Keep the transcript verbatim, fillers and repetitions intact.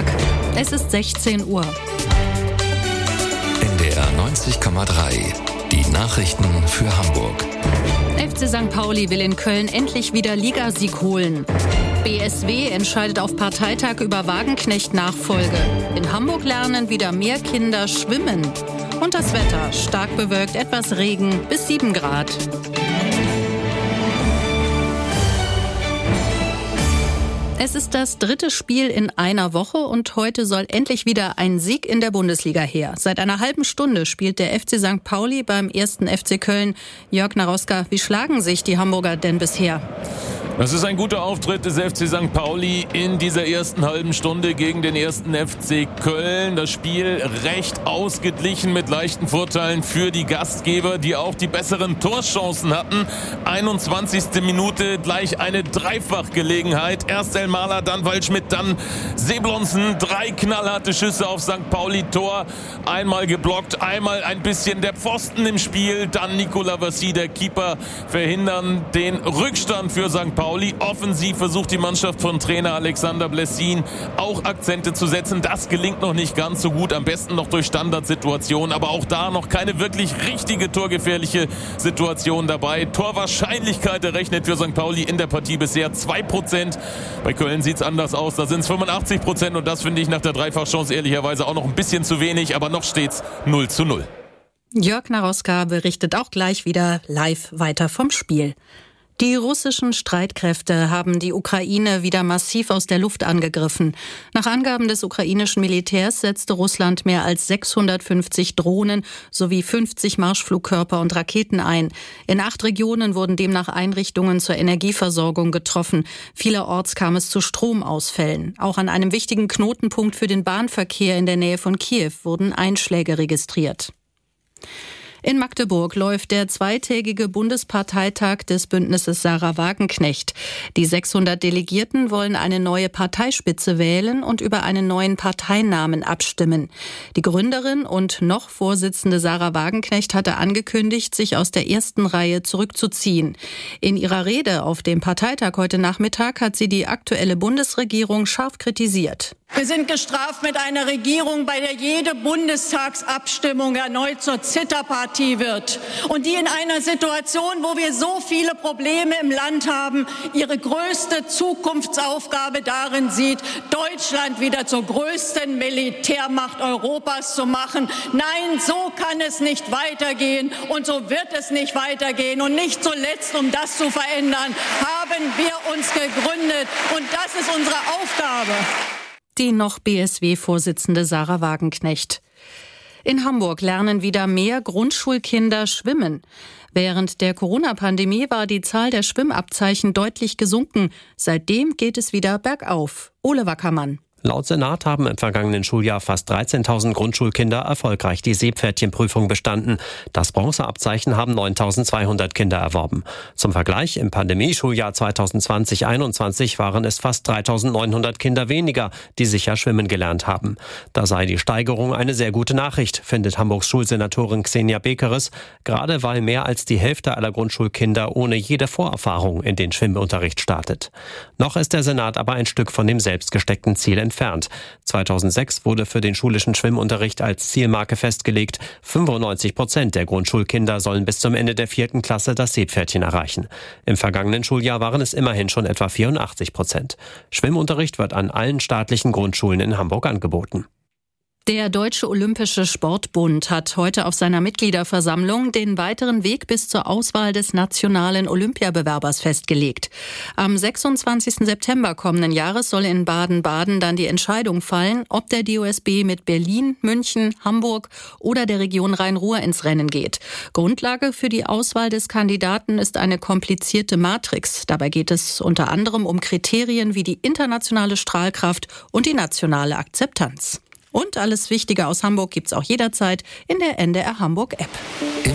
Tag. Es ist sechzehn Uhr. N D R neunzig Komma drei. Die Nachrichten für Hamburg. F C Sankt Pauli will in Köln endlich wieder Ligasieg holen. B S W entscheidet auf Parteitag über Wagenknecht-Nachfolge. In Hamburg lernen wieder mehr Kinder schwimmen. Und das Wetter: stark bewölkt, etwas Regen, bis sieben Grad. Es ist das dritte Spiel in einer Woche und heute soll endlich wieder ein Sieg in der Bundesliga her. Seit einer halben Stunde spielt der F C Sankt Pauli beim ersten F C Köln. Jörg Naroska, wie schlagen sich die Hamburger denn bisher? Das ist ein guter Auftritt des F C Sankt Pauli in dieser ersten halben Stunde gegen den ersten F C Köln. Das Spiel recht ausgeglichen mit leichten Vorteilen für die Gastgeber, die auch die besseren Torchancen hatten. einundzwanzigste Minute gleich eine Dreifachgelegenheit. Erst Elmaler, dann Waldschmidt, dann Seblonsen. Drei knallharte Schüsse auf Sankt Pauli Tor. Einmal geblockt, einmal ein bisschen der Pfosten im Spiel. Dann Nicolas Vassy, der Keeper, verhindern den Rückstand für Sankt Pauli. Offensiv versucht die Mannschaft von Trainer Alexander Blessin auch Akzente zu setzen. Das gelingt noch nicht ganz so gut, am besten noch durch Standardsituationen, aber auch da noch keine wirklich richtige torgefährliche Situation dabei. Torwahrscheinlichkeit errechnet für Sankt Pauli in der Partie bisher zwei Prozent. Bei Köln sieht es anders aus, da sind es fünfundachtzig Prozent und das finde ich nach der Dreifachchance ehrlicherweise auch noch ein bisschen zu wenig, aber noch steht's null zu null. Jörg Naroska berichtet auch gleich wieder live weiter vom Spiel. Die russischen Streitkräfte haben die Ukraine wieder massiv aus der Luft angegriffen. Nach Angaben des ukrainischen Militärs setzte Russland mehr als sechshundertfünfzig Drohnen sowie fünfzig Marschflugkörper und Raketen ein. In acht Regionen wurden demnach Einrichtungen zur Energieversorgung getroffen. Vielerorts kam es zu Stromausfällen. Auch an einem wichtigen Knotenpunkt für den Bahnverkehr in der Nähe von Kiew wurden Einschläge registriert. In Magdeburg läuft der zweitägige Bundesparteitag des Bündnisses Sarah Wagenknecht. Die sechshundert Delegierten wollen eine neue Parteispitze wählen und über einen neuen Parteinamen abstimmen. Die Gründerin und noch Vorsitzende Sarah Wagenknecht hatte angekündigt, sich aus der ersten Reihe zurückzuziehen. In ihrer Rede auf dem Parteitag heute Nachmittag hat sie die aktuelle Bundesregierung scharf kritisiert. Wir sind gestraft mit einer Regierung, bei der jede Bundestagsabstimmung erneut zur Zitterpartie wird und die in einer Situation, wo wir so viele Probleme im Land haben, ihre größte Zukunftsaufgabe darin sieht, Deutschland wieder zur größten Militärmacht Europas zu machen. Nein, so kann es nicht weitergehen und so wird es nicht weitergehen. Und nicht zuletzt, um das zu verändern, haben wir uns gegründet und das ist unsere Aufgabe. Die noch B S W-Vorsitzende Sarah Wagenknecht. In Hamburg lernen wieder mehr Grundschulkinder schwimmen. Während der Corona-Pandemie war die Zahl der Schwimmabzeichen deutlich gesunken. Seitdem geht es wieder bergauf. Ole Wackermann. Laut Senat haben im vergangenen Schuljahr fast dreizehntausend Grundschulkinder erfolgreich die Seepferdchenprüfung bestanden. Das Bronzeabzeichen haben neuntausendzweihundert Kinder erworben. Zum Vergleich, im Pandemieschuljahr zweitausendzwanzig einundzwanzig waren es fast dreitausendneunhundert Kinder weniger, die sicher schwimmen gelernt haben. Da sei die Steigerung eine sehr gute Nachricht, findet Hamburgs Schulsenatorin Xenia Bekeres, gerade weil mehr als die Hälfte aller Grundschulkinder ohne jede Vorerfahrung in den Schwimmunterricht startet. Noch ist der Senat aber ein Stück von dem selbstgesteckten Ziel entfernt. Entfernt. zweitausendsechs wurde für den schulischen Schwimmunterricht als Zielmarke festgelegt, fünfundneunzig Prozent der Grundschulkinder sollen bis zum Ende der vierten Klasse das Seepferdchen erreichen. Im vergangenen Schuljahr waren es immerhin schon etwa vierundachtzig Prozent. Schwimmunterricht wird an allen staatlichen Grundschulen in Hamburg angeboten. Der Deutsche Olympische Sportbund hat heute auf seiner Mitgliederversammlung den weiteren Weg bis zur Auswahl des nationalen Olympiabewerbers festgelegt. Am sechsundzwanzigsten September kommenden Jahres soll in Baden-Baden dann die Entscheidung fallen, ob der D O S B mit Berlin, München, Hamburg oder der Region Rhein-Ruhr ins Rennen geht. Grundlage für die Auswahl des Kandidaten ist eine komplizierte Matrix. Dabei geht es unter anderem um Kriterien wie die internationale Strahlkraft und die nationale Akzeptanz. Und alles Wichtige aus Hamburg gibt's auch jederzeit in der N D R Hamburg App.